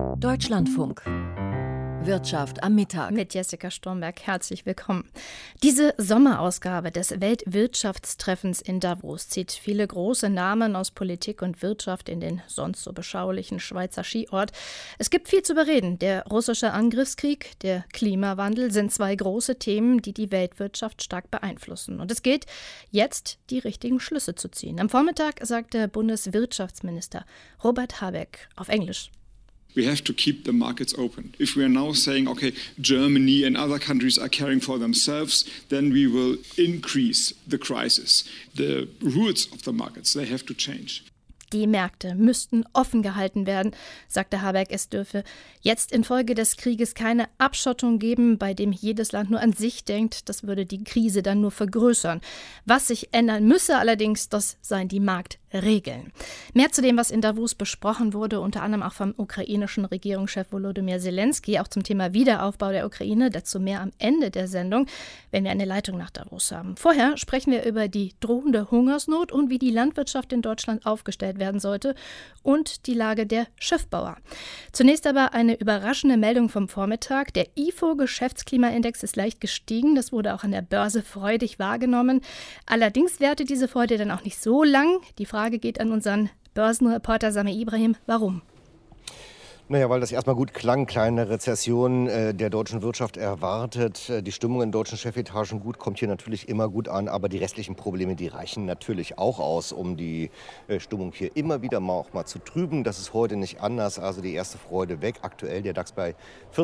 Deutschlandfunk. Wirtschaft am Mittag. Mit Jessica Stormberg, herzlich willkommen. Diese Sommerausgabe des Weltwirtschaftstreffens in Davos zieht viele große Namen aus Politik und Wirtschaft in den sonst so beschaulichen Schweizer Skiort. Es gibt viel zu bereden. Der russische Angriffskrieg, der Klimawandel sind zwei große Themen, die die Weltwirtschaft stark beeinflussen. Und es gilt, jetzt die richtigen Schlüsse zu ziehen. Am Vormittag sagte Bundeswirtschaftsminister Robert Habeck auf Englisch: We have to keep the markets open. If we are now saying, okay, Germany and other countries are caring for themselves, then we will increase the crisis. The rules of the markets, they have to change. Die Märkte müssten offen gehalten werden, sagte Habeck. Es dürfe jetzt infolge des Krieges keine Abschottung geben, bei dem jedes Land nur an sich denkt. Das würde die Krise dann nur vergrößern. Was sich ändern müsse allerdings, das seien die Marktregeln. Mehr zu dem, was in Davos besprochen wurde, unter anderem auch vom ukrainischen Regierungschef Volodymyr Zelensky, auch zum Thema Wiederaufbau der Ukraine. Dazu mehr am Ende der Sendung, wenn wir eine Leitung nach Davos haben. Vorher sprechen wir über die drohende Hungersnot und wie die Landwirtschaft in Deutschland aufgestellt werden sollte und die Lage der Schiffbauer. Zunächst aber eine überraschende Meldung vom Vormittag. Der IFO-Geschäftsklimaindex ist leicht gestiegen. Das wurde auch an der Börse freudig wahrgenommen. Allerdings währte diese Freude dann auch nicht so lang. Die Frage geht an unseren Börsenreporter Samir Ibrahim. Warum? Naja, weil das erstmal gut klang, kleine Rezession der deutschen Wirtschaft erwartet. Die Stimmung in deutschen Chefetagen gut, kommt hier natürlich immer gut an, aber die restlichen Probleme, die reichen natürlich auch aus, um die Stimmung hier immer wieder auch mal zu trüben. Das ist heute nicht anders, also die erste Freude weg. Aktuell der DAX bei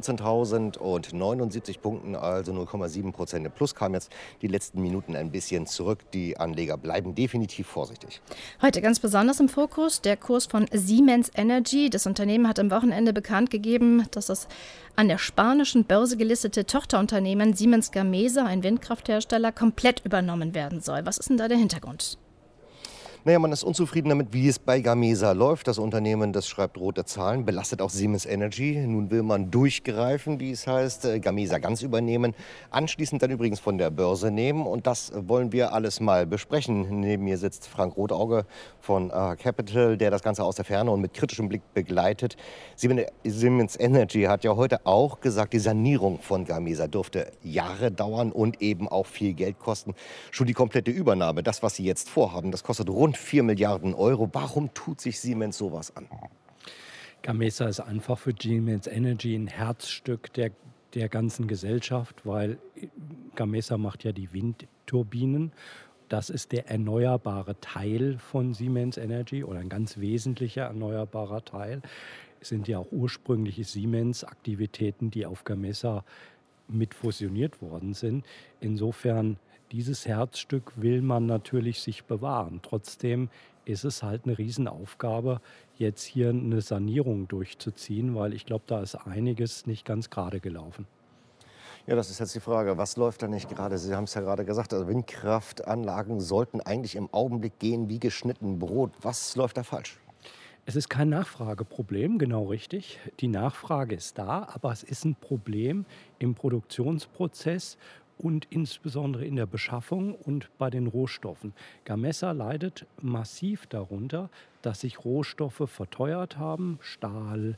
14.079 Punkten, also 0,7% im Plus, kam jetzt die letzten Minuten ein bisschen zurück. Die Anleger bleiben definitiv vorsichtig. Heute ganz besonders im Fokus der Kurs von Siemens Energy. Das Unternehmen hat am Wochenende bekannt gegeben, dass das an der spanischen Börse gelistete Tochterunternehmen Siemens Gamesa, ein Windkrafthersteller, komplett übernommen werden soll. Was ist denn da der Hintergrund? Naja, man ist unzufrieden damit, wie es bei Gamesa läuft. Das Unternehmen, das schreibt rote Zahlen, belastet auch Siemens Energy. Nun will man durchgreifen, wie es heißt, Gamesa ganz übernehmen, anschließend dann übrigens von der Börse nehmen. Und das wollen wir alles mal besprechen. Neben mir sitzt Frank Rotauge von Capital, der das Ganze aus der Ferne und mit kritischem Blick begleitet. Siemens Energy hat ja heute auch gesagt, die Sanierung von Gamesa dürfte Jahre dauern und eben auch viel Geld kosten. Schon die komplette Übernahme, das, was sie jetzt vorhaben, das kostet rund 4 Milliarden Euro. Warum tut sich Siemens sowas an? Gamesa ist einfach für Siemens Energy ein Herzstück der ganzen Gesellschaft, weil Gamesa macht ja die Windturbinen. Das ist der erneuerbare Teil von Siemens Energy oder ein ganz wesentlicher erneuerbarer Teil. Es sind ja auch ursprüngliche Siemens-Aktivitäten, die auf Gamesa mit fusioniert worden sind. Insofern dieses Herzstück will man natürlich sich bewahren. Trotzdem ist es halt eine Riesenaufgabe, jetzt hier eine Sanierung durchzuziehen, weil ich glaube, da ist einiges nicht ganz gerade gelaufen. Ja, das ist jetzt die Frage, was läuft da nicht gerade? Sie haben es ja gerade gesagt, also Windkraftanlagen sollten eigentlich im Augenblick gehen wie geschnitten Brot. Was läuft da falsch? Es ist kein Nachfrageproblem, genau richtig. Die Nachfrage ist da, aber es ist ein Problem im Produktionsprozess und insbesondere in der Beschaffung und bei den Rohstoffen. Gamesa leidet massiv darunter, dass sich Rohstoffe verteuert haben, Stahl,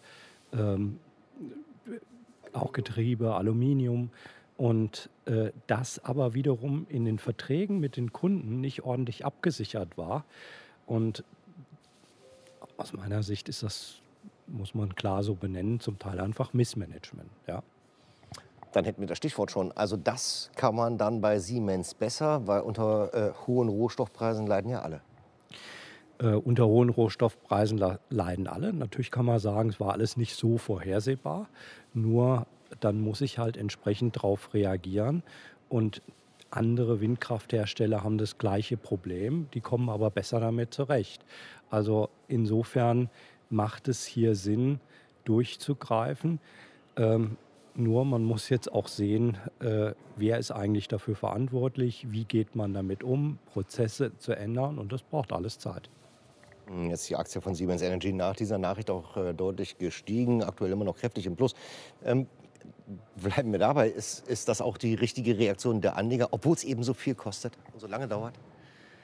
auch Getriebe, Aluminium. Und das aber wiederum in den Verträgen mit den Kunden nicht ordentlich abgesichert war. Und aus meiner Sicht ist das, muss man klar so benennen, zum Teil einfach Missmanagement. Ja. Dann hätten wir das Stichwort schon. Also das kann man dann bei Siemens besser, weil unter hohen Rohstoffpreisen leiden ja alle. Unter hohen Rohstoffpreisen leiden alle. Natürlich kann man sagen, es war alles nicht so vorhersehbar. Nur dann muss ich halt entsprechend darauf reagieren. Und andere Windkrafthersteller haben das gleiche Problem. Die kommen aber besser damit zurecht. Also insofern macht es hier Sinn, durchzugreifen. Nur man muss jetzt auch sehen, wer ist eigentlich dafür verantwortlich, wie geht man damit um, Prozesse zu ändern, und das braucht alles Zeit. Jetzt ist die Aktie von Siemens Energy nach dieser Nachricht auch deutlich gestiegen, aktuell immer noch kräftig im Plus. Bleiben wir dabei, ist das auch die richtige Reaktion der Anleger, obwohl es eben so viel kostet und so lange dauert?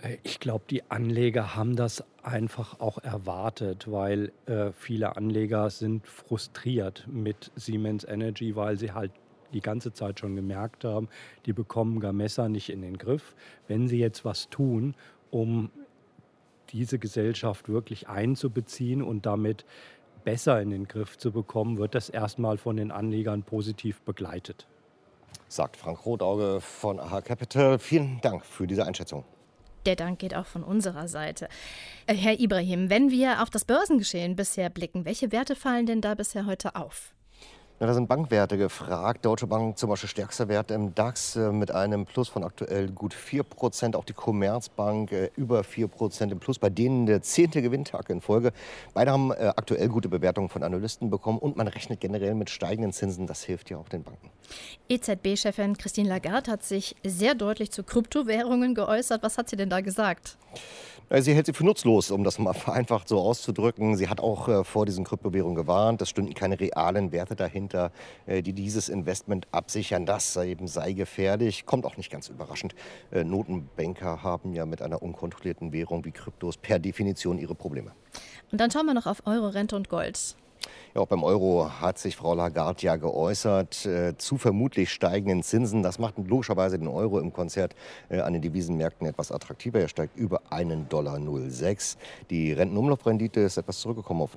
Ich glaube, die Anleger haben das einfach auch erwartet, weil viele Anleger sind frustriert mit Siemens Energy, weil sie halt die ganze Zeit schon gemerkt haben, die bekommen Gamesa nicht in den Griff. Wenn sie jetzt was tun, um diese Gesellschaft wirklich einzubeziehen und damit besser in den Griff zu bekommen, wird das erstmal von den Anlegern positiv begleitet. Sagt Frank Rotauge von AHA Capital. Vielen Dank für diese Einschätzung. Der Dank geht auch von unserer Seite. Herr Ibrahim, wenn wir auf das Börsengeschehen bisher blicken, welche Werte fallen denn da bisher heute auf? Ja, da sind Bankwerte gefragt. Deutsche Bank zum Beispiel stärkster Wert im DAX mit einem Plus von aktuell gut 4%. Auch die Commerzbank über 4% im Plus. Bei denen der 10. Gewinntag in Folge. Beide haben aktuell gute Bewertungen von Analysten bekommen. Und man rechnet generell mit steigenden Zinsen. Das hilft ja auch den Banken. EZB-Chefin Christine Lagarde hat sich sehr deutlich zu Kryptowährungen geäußert. Was hat sie denn da gesagt? Sie hält sie für nutzlos, um das mal vereinfacht so auszudrücken. Sie hat auch vor diesen Kryptowährungen gewarnt. Es stünden keine realen Werte dahinter, die dieses Investment absichern. Das sei gefährlich. Kommt auch nicht ganz überraschend. Notenbanker haben ja mit einer unkontrollierten Währung wie Kryptos per Definition ihre Probleme. Und dann schauen wir noch auf Euro, Rente und Gold. Ja, auch beim Euro hat sich Frau Lagarde ja geäußert zu vermutlich steigenden Zinsen. Das macht logischerweise den Euro im Konzert an den Devisenmärkten etwas attraktiver. Er steigt über $1,06. Die Rentenumlaufrendite ist etwas zurückgekommen auf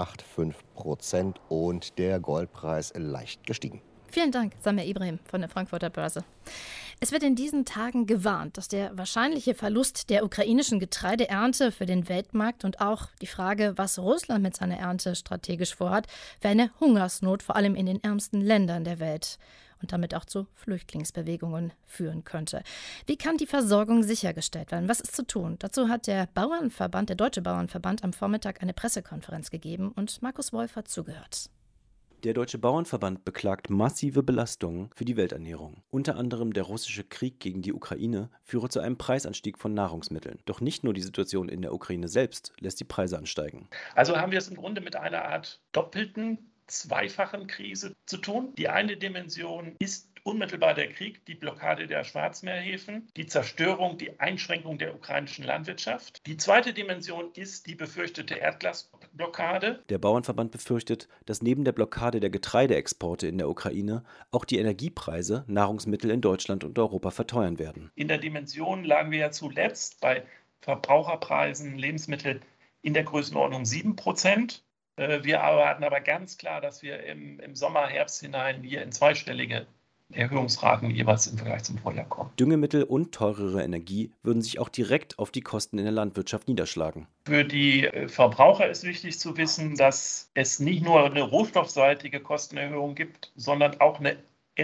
0,85% und der Goldpreis leicht gestiegen. Vielen Dank, Samir Ibrahim von der Frankfurter Börse. Es wird in diesen Tagen gewarnt, dass der wahrscheinliche Verlust der ukrainischen Getreideernte für den Weltmarkt und auch die Frage, was Russland mit seiner Ernte strategisch vorhat, für eine Hungersnot vor allem in den ärmsten Ländern der Welt und damit auch zu Flüchtlingsbewegungen führen könnte. Wie kann die Versorgung sichergestellt werden? Was ist zu tun? Dazu hat der Deutsche Bauernverband am Vormittag eine Pressekonferenz gegeben und Markus Wolf hat zugehört. Der Deutsche Bauernverband beklagt massive Belastungen für die Welternährung. Unter anderem der russische Krieg gegen die Ukraine führe zu einem Preisanstieg von Nahrungsmitteln. Doch nicht nur die Situation in der Ukraine selbst lässt die Preise ansteigen. Also haben wir es im Grunde mit einer Art doppelten, zweifachen Krise zu tun. Die eine Dimension ist unmittelbar der Krieg, die Blockade der Schwarzmeerhäfen, die Zerstörung, die Einschränkung der ukrainischen Landwirtschaft. Die zweite Dimension ist die befürchtete Erdgasblockade. Der Bauernverband befürchtet, dass neben der Blockade der Getreideexporte in der Ukraine auch die Energiepreise Nahrungsmittel in Deutschland und Europa verteuern werden. In der Dimension lagen wir ja zuletzt bei Verbraucherpreisen, Lebensmittel in der Größenordnung 7%. Wir erwarten aber ganz klar, dass wir im Sommer, Herbst hinein hier in zweistellige Erhöhungsraten jeweils im Vergleich zum Vorjahr kommen. Düngemittel und teurere Energie würden sich auch direkt auf die Kosten in der Landwirtschaft niederschlagen. Für die Verbraucher ist wichtig zu wissen, dass es nicht nur eine rohstoffseitige Kostenerhöhung gibt, sondern auch eine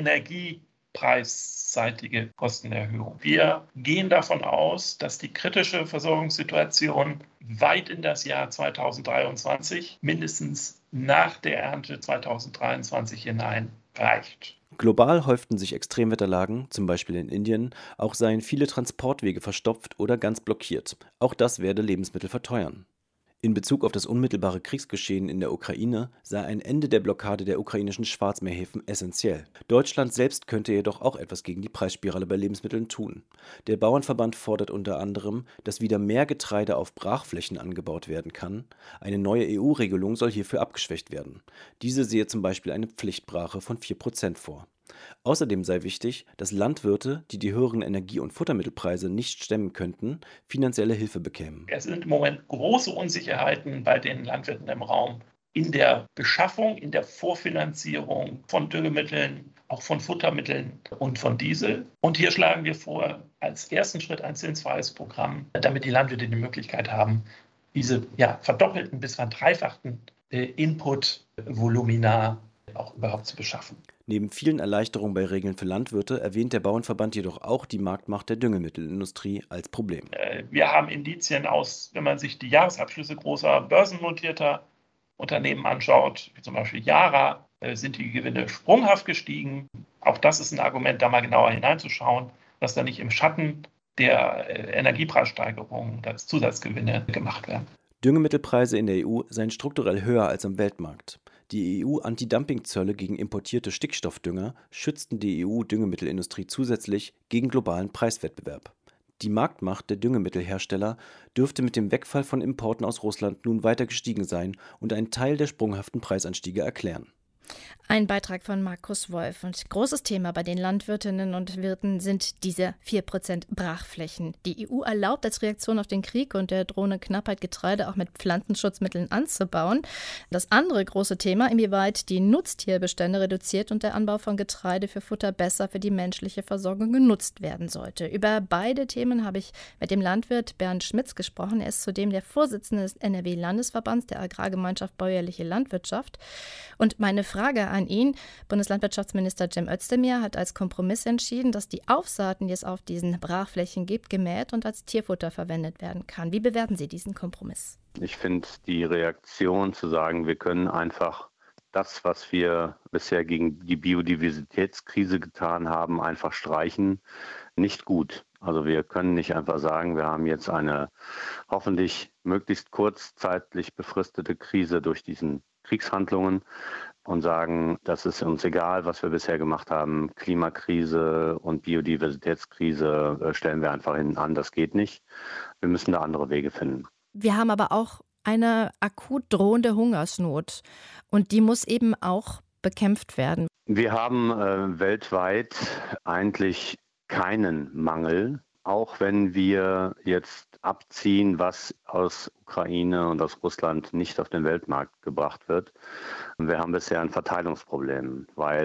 energiepreisseitige Kostenerhöhung. Wir gehen davon aus, dass die kritische Versorgungssituation weit in das Jahr 2023, mindestens nach der Ernte 2023 hinein, reicht. Global häuften sich Extremwetterlagen, zum Beispiel in Indien, auch seien viele Transportwege verstopft oder ganz blockiert. Auch das werde Lebensmittel verteuern. In Bezug auf das unmittelbare Kriegsgeschehen in der Ukraine sei ein Ende der Blockade der ukrainischen Schwarzmeerhäfen essentiell. Deutschland selbst könnte jedoch auch etwas gegen die Preisspirale bei Lebensmitteln tun. Der Bauernverband fordert unter anderem, dass wieder mehr Getreide auf Brachflächen angebaut werden kann. Eine neue EU-Regelung soll hierfür abgeschwächt werden. Diese sehe zum Beispiel eine Pflichtbrache von 4% vor. Außerdem sei wichtig, dass Landwirte, die die höheren Energie- und Futtermittelpreise nicht stemmen könnten, finanzielle Hilfe bekämen. Es sind im Moment große Unsicherheiten bei den Landwirten im Raum in der Beschaffung, in der Vorfinanzierung von Düngemitteln, auch von Futtermitteln und von Diesel. Und hier schlagen wir vor, als ersten Schritt ein zinsfreies Programm, damit die Landwirte die Möglichkeit haben, diese verdoppelten bis verdreifachten Input-Volumina auch überhaupt zu beschaffen. Neben vielen Erleichterungen bei Regeln für Landwirte erwähnt der Bauernverband jedoch auch die Marktmacht der Düngemittelindustrie als Problem. Wir haben Indizien aus, wenn man sich die Jahresabschlüsse großer börsennotierter Unternehmen anschaut, wie zum Beispiel Yara, sind die Gewinne sprunghaft gestiegen. Auch das ist ein Argument, da mal genauer hineinzuschauen, dass da nicht im Schatten der Energiepreissteigerungen Zusatzgewinne gemacht werden. Düngemittelpreise in der EU seien strukturell höher als am Weltmarkt. Die EU-Anti-Dumping-Zölle gegen importierte Stickstoffdünger schützten die EU-Düngemittelindustrie zusätzlich gegen globalen Preiswettbewerb. Die Marktmacht der Düngemittelhersteller dürfte mit dem Wegfall von Importen aus Russland nun weiter gestiegen sein und einen Teil der sprunghaften Preisanstiege erklären. Ein Beitrag von Markus Wolf. Und großes Thema bei den Landwirtinnen und Wirten sind diese 4% Brachflächen. Die EU erlaubt als Reaktion auf den Krieg und der drohenden Knappheit Getreide auch mit Pflanzenschutzmitteln anzubauen. Das andere große Thema, inwieweit die Nutztierbestände reduziert und der Anbau von Getreide für Futter besser für die menschliche Versorgung genutzt werden sollte. Über beide Themen habe ich mit dem Landwirt Bernd Schmitz gesprochen. Er ist zudem der Vorsitzende des NRW-Landesverbands der Agrargemeinschaft Bäuerliche Landwirtschaft. Und meine Frage an ihn: Bundeslandwirtschaftsminister Cem Özdemir hat als Kompromiss entschieden, dass die Aufsaaten, die es auf diesen Brachflächen gibt, gemäht und als Tierfutter verwendet werden kann. Wie bewerten Sie diesen Kompromiss? Ich finde die Reaktion zu sagen, wir können einfach das, was wir bisher gegen die Biodiversitätskrise getan haben, einfach streichen, nicht gut. Also wir können nicht einfach sagen, wir haben jetzt eine hoffentlich möglichst kurzzeitlich befristete Krise durch diesen Kriegshandlungen und sagen, das ist uns egal, was wir bisher gemacht haben. Klimakrise und Biodiversitätskrise stellen wir einfach hinten an. Das geht nicht. Wir müssen da andere Wege finden. Wir haben aber auch eine akut drohende Hungersnot und die muss eben auch bekämpft werden. Wir haben weltweit eigentlich keinen Mangel, auch wenn wir jetzt abziehen, was aus Ukraine und aus Russland nicht auf den Weltmarkt gebracht wird. Wir haben bisher ein Verteilungsproblem,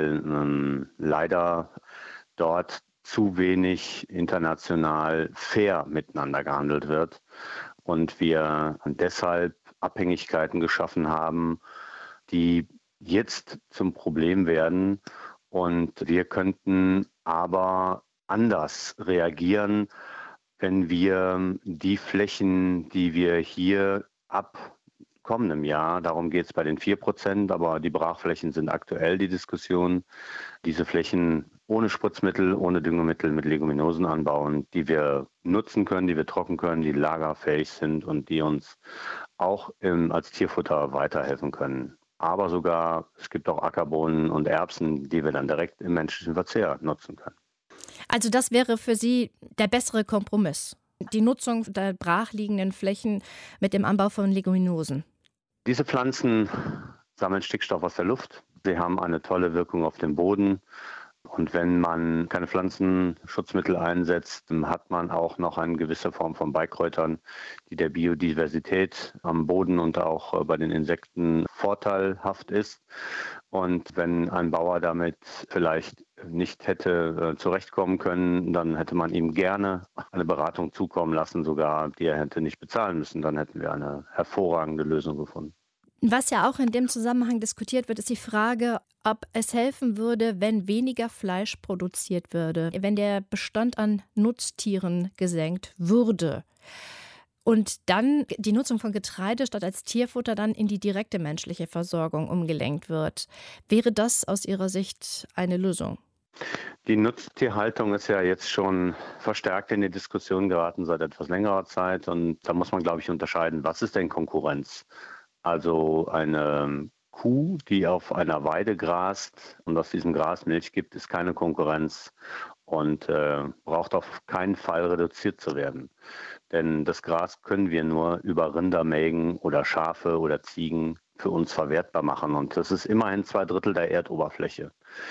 weil leider dort zu wenig international fair miteinander gehandelt wird und wir deshalb Abhängigkeiten geschaffen haben, die jetzt zum Problem werden. Und wir könnten aber anders reagieren, wenn wir die Flächen, die wir hier ab kommendem Jahr, darum geht es bei den 4%, aber die Brachflächen sind aktuell die Diskussion, diese Flächen ohne Spritzmittel, ohne Düngemittel mit Leguminosen anbauen, die wir nutzen können, die wir trocken können, die lagerfähig sind und die uns auch als Tierfutter weiterhelfen können. Aber sogar, es gibt auch Ackerbohnen und Erbsen, die wir dann direkt im menschlichen Verzehr nutzen können. Also das wäre für Sie der bessere Kompromiss, die Nutzung der brachliegenden Flächen mit dem Anbau von Leguminosen. Diese Pflanzen sammeln Stickstoff aus der Luft. Sie haben eine tolle Wirkung auf den Boden. Und wenn man keine Pflanzenschutzmittel einsetzt, hat man auch noch eine gewisse Form von Beikräutern, die der Biodiversität am Boden und auch bei den Insekten vorteilhaft ist. Und wenn ein Bauer damit vielleicht nicht hätte zurechtkommen können, dann hätte man ihm gerne eine Beratung zukommen lassen, sogar die er hätte nicht bezahlen müssen. Dann hätten wir eine hervorragende Lösung gefunden. Was ja auch in dem Zusammenhang diskutiert wird, ist die Frage, ob es helfen würde, wenn weniger Fleisch produziert würde, wenn der Bestand an Nutztieren gesenkt würde und dann die Nutzung von Getreide statt als Tierfutter dann in die direkte menschliche Versorgung umgelenkt wird. Wäre das aus Ihrer Sicht eine Lösung? Die Nutztierhaltung ist ja jetzt schon verstärkt in die Diskussion geraten seit etwas längerer Zeit. Und da muss man, glaube ich, unterscheiden, was ist denn Konkurrenz? Also eine Kuh, die auf einer Weide grast und aus diesem Gras Milch gibt, ist keine Konkurrenz und braucht auf keinen Fall reduziert zu werden. Denn das Gras können wir nur über Rinder mägen oder Schafe oder Ziegen für uns verwertbar machen. Und das ist immerhin 2/3 der Erdoberfläche.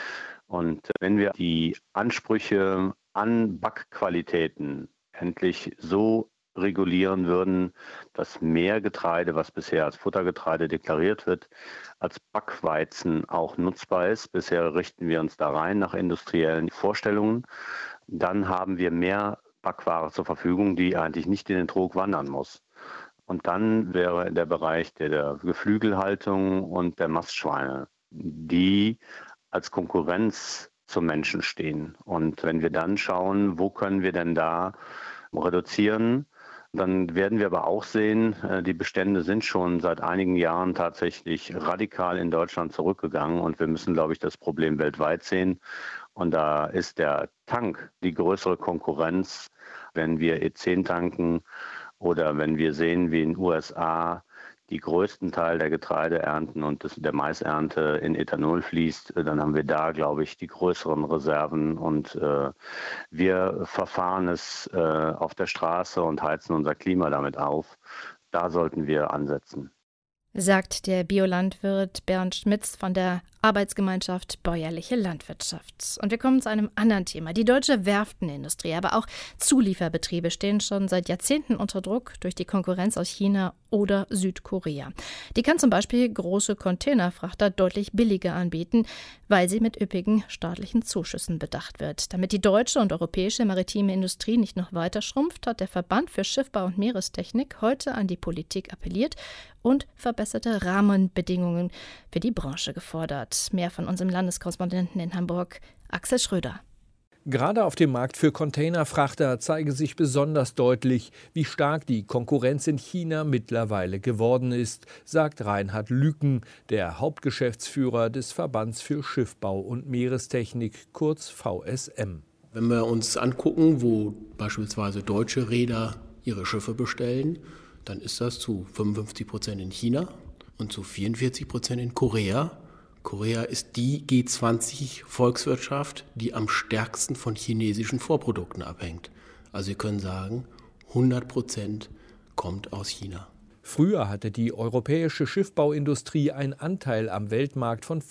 Und wenn wir die Ansprüche an Backqualitäten endlich so regulieren würden, dass mehr Getreide, was bisher als Futtergetreide deklariert wird, als Backweizen auch nutzbar ist. Bisher richten wir uns da rein nach industriellen Vorstellungen. Dann haben wir mehr Backware zur Verfügung, die eigentlich nicht in den Trog wandern muss. Und dann wäre der Bereich der Geflügelhaltung und der Mastschweine, die als Konkurrenz zum Menschen stehen. Und wenn wir dann schauen, wo können wir denn da reduzieren, dann werden wir aber auch sehen, die Bestände sind schon seit einigen Jahren tatsächlich radikal in Deutschland zurückgegangen und wir müssen, glaube ich, das Problem weltweit sehen. Und da ist der Tank die größere Konkurrenz, wenn wir E10 tanken oder wenn wir sehen, wie in den USA die größten Teil der Getreideernten und der Maisernte in Ethanol fließt, dann haben wir da, glaube ich, die größeren Reserven und wir verfahren es auf der Straße und heizen unser Klima damit auf. Da sollten wir ansetzen, sagt der Biolandwirt Bernd Schmitz von der Arbeitsgemeinschaft Bäuerliche Landwirtschaft. Und wir kommen zu einem anderen Thema. Die deutsche Werftenindustrie, aber auch Zulieferbetriebe stehen schon seit Jahrzehnten unter Druck durch die Konkurrenz aus China oder Südkorea. Die kann zum Beispiel große Containerfrachter deutlich billiger anbieten, weil sie mit üppigen staatlichen Zuschüssen bedacht wird. Damit die deutsche und europäische maritime Industrie nicht noch weiter schrumpft, hat der Verband für Schiffbau und Meerestechnik heute an die Politik appelliert und verbesserte Rahmenbedingungen für die Branche gefordert. Mehr von unserem Landeskorrespondenten in Hamburg, Axel Schröder. Gerade auf dem Markt für Containerfrachter zeige sich besonders deutlich, wie stark die Konkurrenz in China mittlerweile geworden ist, sagt Reinhard Lüken, der Hauptgeschäftsführer des Verbands für Schiffbau und Meerestechnik, kurz VSM. Wenn wir uns angucken, wo beispielsweise deutsche Reeder ihre Schiffe bestellen, dann ist das zu 55% in China und zu 44% in Korea. Korea ist die G20-Volkswirtschaft, die am stärksten von chinesischen Vorprodukten abhängt. Also Sie können sagen, 100% kommt aus China. Früher hatte die europäische Schiffbauindustrie einen Anteil am Weltmarkt von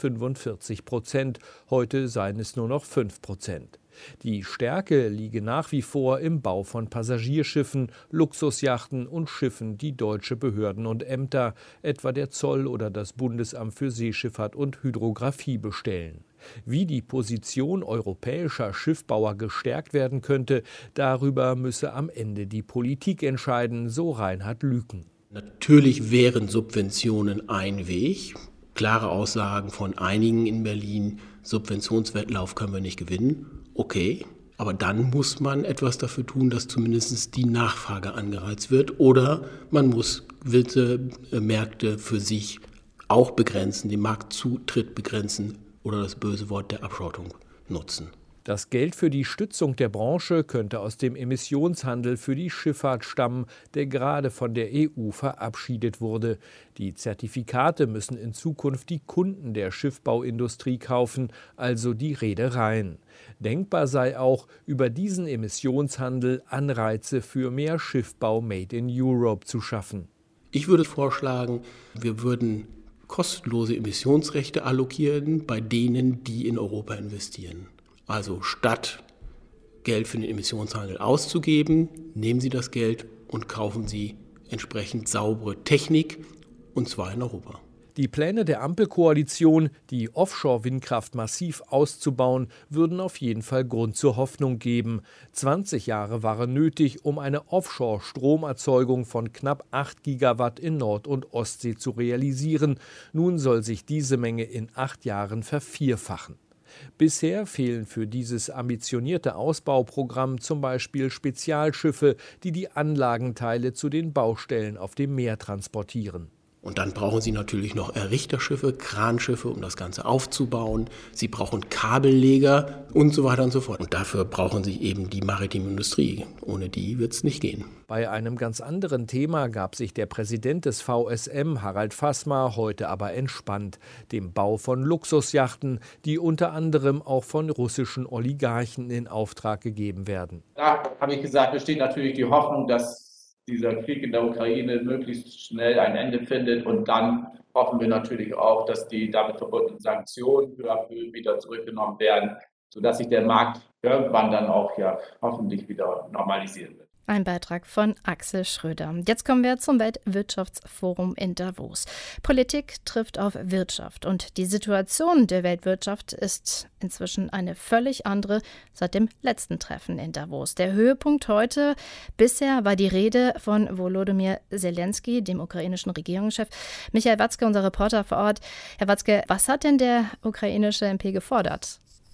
45%, heute seien es nur noch 5%. Die Stärke liege nach wie vor im Bau von Passagierschiffen, Luxusjachten und Schiffen, die deutsche Behörden und Ämter, etwa der Zoll oder das Bundesamt für Seeschifffahrt und Hydrographie, bestellen. Wie die Position europäischer Schiffbauer gestärkt werden könnte, darüber müsse am Ende die Politik entscheiden, so Reinhard Lüken. Natürlich wären Subventionen ein Weg. Klare Aussagen von einigen in Berlin, Subventionswettlauf können wir nicht gewinnen. Okay, aber dann muss man etwas dafür tun, dass zumindest die Nachfrage angereizt wird. Oder man muss gewisse Märkte für sich auch begrenzen, den Marktzutritt begrenzen oder das böse Wort der Abschottung nutzen. Das Geld für die Stützung der Branche könnte aus dem Emissionshandel für die Schifffahrt stammen, der gerade von der EU verabschiedet wurde. Die Zertifikate müssen in Zukunft die Kunden der Schiffbauindustrie kaufen, also die Reedereien. Denkbar sei auch, über diesen Emissionshandel Anreize für mehr Schiffbau Made in Europe zu schaffen. Ich würde vorschlagen, wir würden kostenlose Emissionsrechte allokieren bei denen, die in Europa investieren. Also statt Geld für den Emissionshandel auszugeben, nehmen Sie das Geld und kaufen Sie entsprechend saubere Technik, und zwar in Europa. Die Pläne der Ampelkoalition, die Offshore-Windkraft massiv auszubauen, würden auf jeden Fall Grund zur Hoffnung geben. 20 Jahre waren nötig, um eine Offshore-Stromerzeugung von knapp 8 Gigawatt in Nord- und Ostsee zu realisieren. Nun soll sich diese Menge in 8 Jahren vervierfachen. Bisher fehlen für dieses ambitionierte Ausbauprogramm zum Beispiel Spezialschiffe, die die Anlagenteile zu den Baustellen auf dem Meer transportieren. Und dann brauchen Sie natürlich noch Errichterschiffe, Kranschiffe, um das Ganze aufzubauen. Sie brauchen Kabelleger und so weiter und so fort. Und dafür brauchen Sie eben die maritime Industrie. Ohne die wird es nicht gehen. Bei einem ganz anderen Thema gab sich der Präsident des VSM, Harald Fassmer, heute aber entspannt: dem Bau von Luxusjachten, die unter anderem auch von russischen Oligarchen in Auftrag gegeben werden. Da habe ich gesagt, besteht natürlich die Hoffnung, dass dieser Krieg in der Ukraine möglichst schnell ein Ende findet, und dann hoffen wir natürlich auch, dass die damit verbundenen Sanktionen peu à peu wieder zurückgenommen werden, sodass sich der Markt irgendwann dann auch hoffentlich wieder normalisieren wird. Ein Beitrag von Axel Schröder. Jetzt kommen wir zum Weltwirtschaftsforum in Davos. Politik trifft auf Wirtschaft, und die Situation der Weltwirtschaft ist inzwischen eine völlig andere seit dem letzten Treffen in Davos. Der Höhepunkt heute: bisher war die Rede von Volodymyr Zelensky, dem ukrainischen Regierungschef. Michael Watzke, unser Reporter vor Ort. Herr Watzke, was hat denn der ukrainische MP gefordert?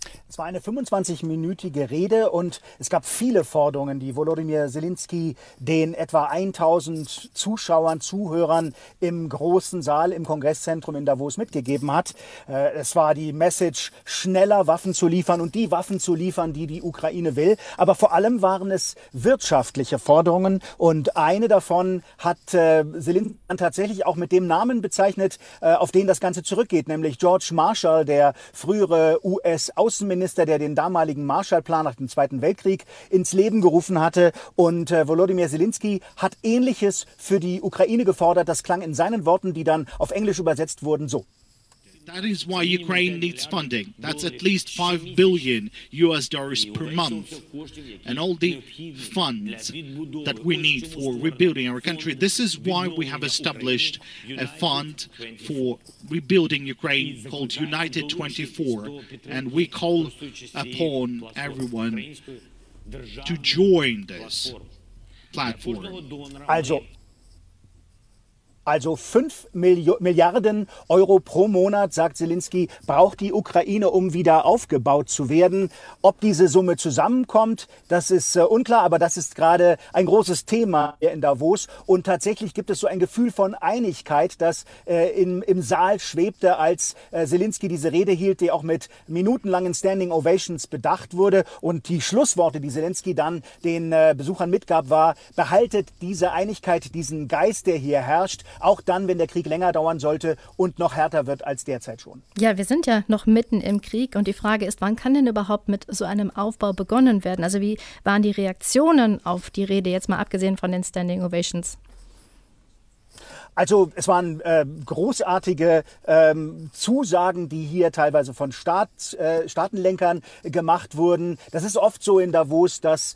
Es war eine 25-minütige Rede und es gab viele Forderungen, die Volodymyr Zelensky den etwa 1000 Zuschauern, Zuhörern im großen Saal im Kongresszentrum in Davos mitgegeben hat. Es war die Message, schneller Waffen zu liefern und die Waffen zu liefern, die die Ukraine will. Aber vor allem waren es wirtschaftliche Forderungen und eine davon hat Zelensky tatsächlich auch mit dem Namen bezeichnet, auf den das Ganze zurückgeht, nämlich George Marshall, der frühere US-Außenminister, der den damaligen Marshallplan nach dem Zweiten Weltkrieg ins Leben gerufen hatte. Und Volodymyr Zelensky hat Ähnliches für die Ukraine gefordert. Das klang in seinen Worten, die dann auf Englisch übersetzt wurden, so. That is why Ukraine needs funding. That's at least $5 billion per month. And all the funds that we need for rebuilding our country. This is why we have established a fund for rebuilding Ukraine called United 24. And we call upon everyone to join this platform. Also 5 Milliarden Euro pro Monat, sagt Zelensky, braucht die Ukraine, um wieder aufgebaut zu werden. Ob diese Summe zusammenkommt, das ist unklar, aber das ist gerade ein großes Thema hier in Davos. Und tatsächlich gibt es so ein Gefühl von Einigkeit, das im Saal schwebte, als Zelensky diese Rede hielt, die auch mit minutenlangen Standing Ovations bedacht wurde. Und die Schlussworte, die Zelensky dann den Besuchern mitgab, war: Behaltet diese Einigkeit, diesen Geist, der hier herrscht, auch dann, wenn der Krieg länger dauern sollte und noch härter wird als derzeit schon. Ja, wir sind ja noch mitten im Krieg und die Frage ist, wann kann denn überhaupt mit so einem Aufbau begonnen werden? Also wie waren die Reaktionen auf die Rede, jetzt mal abgesehen von den Standing Ovations? Also es waren großartige Zusagen, die hier teilweise von Staatenlenkern gemacht wurden. Das ist oft so in Davos, dass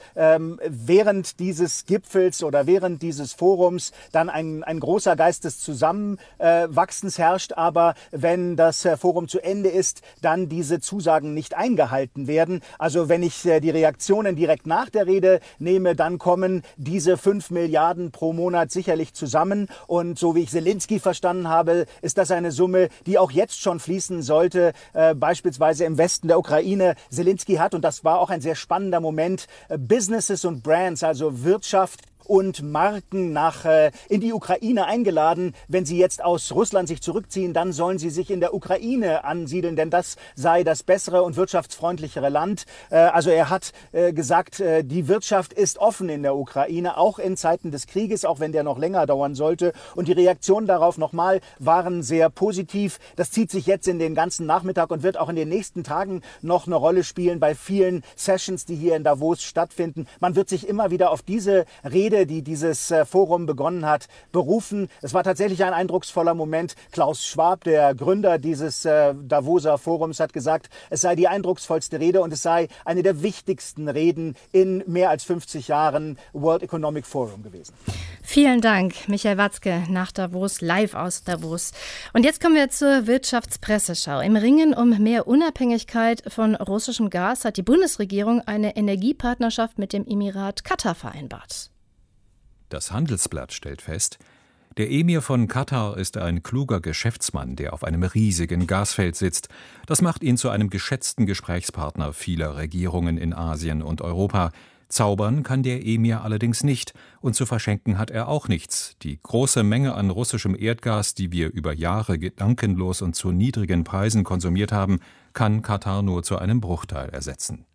während dieses Gipfels oder während dieses Forums dann ein großer Geist des Zusammenwachsens herrscht. Aber wenn das Forum zu Ende ist, dann diese Zusagen nicht eingehalten werden. Also wenn ich die Reaktionen direkt nach der Rede nehme, dann kommen diese 5 Milliarden pro Monat sicherlich zusammen. Und so wie ich Zelensky verstanden habe, ist das eine Summe, die auch jetzt schon fließen sollte, beispielsweise im Westen der Ukraine. Zelensky hat, und das war auch ein sehr spannender Moment, Businesses und Brands, also Wirtschaft und Marken in die Ukraine eingeladen. Wenn sie jetzt aus Russland sich zurückziehen, dann sollen sie sich in der Ukraine ansiedeln, denn das sei das bessere und wirtschaftsfreundlichere Land. Also er hat gesagt, die Wirtschaft ist offen in der Ukraine, auch in Zeiten des Krieges, auch wenn der noch länger dauern sollte. Und die Reaktionen darauf nochmal waren sehr positiv. Das zieht sich jetzt in den ganzen Nachmittag und wird auch in den nächsten Tagen noch eine Rolle spielen bei vielen Sessions, die hier in Davos stattfinden. Man wird sich immer wieder auf diese Rede, die dieses Forum begonnen hat, berufen. Es war tatsächlich ein eindrucksvoller Moment. Klaus Schwab, der Gründer dieses Davoser Forums, hat gesagt, es sei die eindrucksvollste Rede und es sei eine der wichtigsten Reden in mehr als 50 Jahren World Economic Forum gewesen. Vielen Dank, Michael Watzke, nach Davos, live aus Davos. Und jetzt kommen wir zur Wirtschaftspresseschau. Im Ringen um mehr Unabhängigkeit von russischem Gas hat die Bundesregierung eine Energiepartnerschaft mit dem Emirat Katar vereinbart. Das Handelsblatt stellt fest, der Emir von Katar ist ein kluger Geschäftsmann, der auf einem riesigen Gasfeld sitzt. Das macht ihn zu einem geschätzten Gesprächspartner vieler Regierungen in Asien und Europa. Zaubern kann der Emir allerdings nicht und zu verschenken hat er auch nichts. Die große Menge an russischem Erdgas, die wir über Jahre gedankenlos und zu niedrigen Preisen konsumiert haben, kann Katar nur zu einem Bruchteil ersetzen.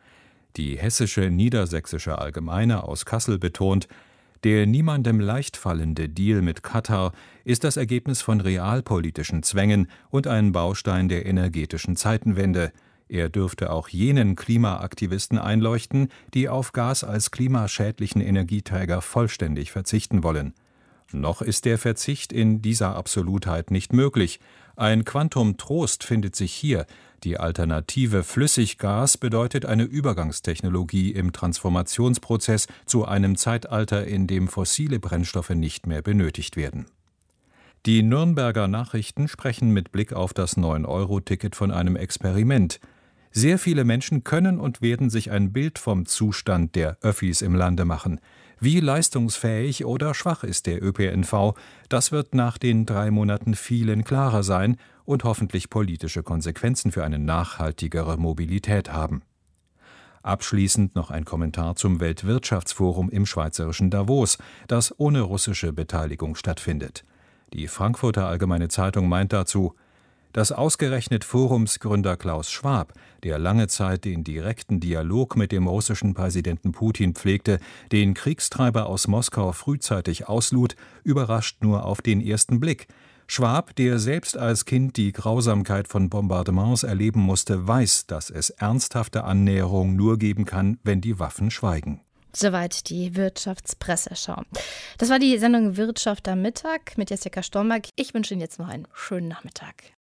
Die Hessische Niedersächsische Allgemeine aus Kassel betont, der niemandem leicht fallende Deal mit Katar ist das Ergebnis von realpolitischen Zwängen und ein Baustein der energetischen Zeitenwende. Er dürfte auch jenen Klimaaktivisten einleuchten, die auf Gas als klimaschädlichen Energieträger vollständig verzichten wollen. Noch ist der Verzicht in dieser Absolutheit nicht möglich. Ein Quantum Trost findet sich hier. Die Alternative Flüssiggas bedeutet eine Übergangstechnologie im Transformationsprozess zu einem Zeitalter, in dem fossile Brennstoffe nicht mehr benötigt werden. Die Nürnberger Nachrichten sprechen mit Blick auf das 9-Euro-Ticket von einem Experiment. Sehr viele Menschen können und werden sich ein Bild vom Zustand der Öffis im Lande machen. Wie leistungsfähig oder schwach ist der ÖPNV? Das wird nach den 3 Monaten vielen klarer sein und hoffentlich politische Konsequenzen für eine nachhaltigere Mobilität haben. Abschließend noch ein Kommentar zum Weltwirtschaftsforum im schweizerischen Davos, das ohne russische Beteiligung stattfindet. Die Frankfurter Allgemeine Zeitung meint dazu: Dass ausgerechnet Forumsgründer Klaus Schwab, der lange Zeit den direkten Dialog mit dem russischen Präsidenten Putin pflegte, den Kriegstreiber aus Moskau frühzeitig auslud, überrascht nur auf den ersten Blick. Schwab, der selbst als Kind die Grausamkeit von Bombardements erleben musste, weiß, dass es ernsthafte Annäherung nur geben kann, wenn die Waffen schweigen. Soweit die Wirtschaftspresseschau. Das war die Sendung Wirtschaft am Mittag mit Jessica Stormark. Ich wünsche Ihnen jetzt noch einen schönen Nachmittag.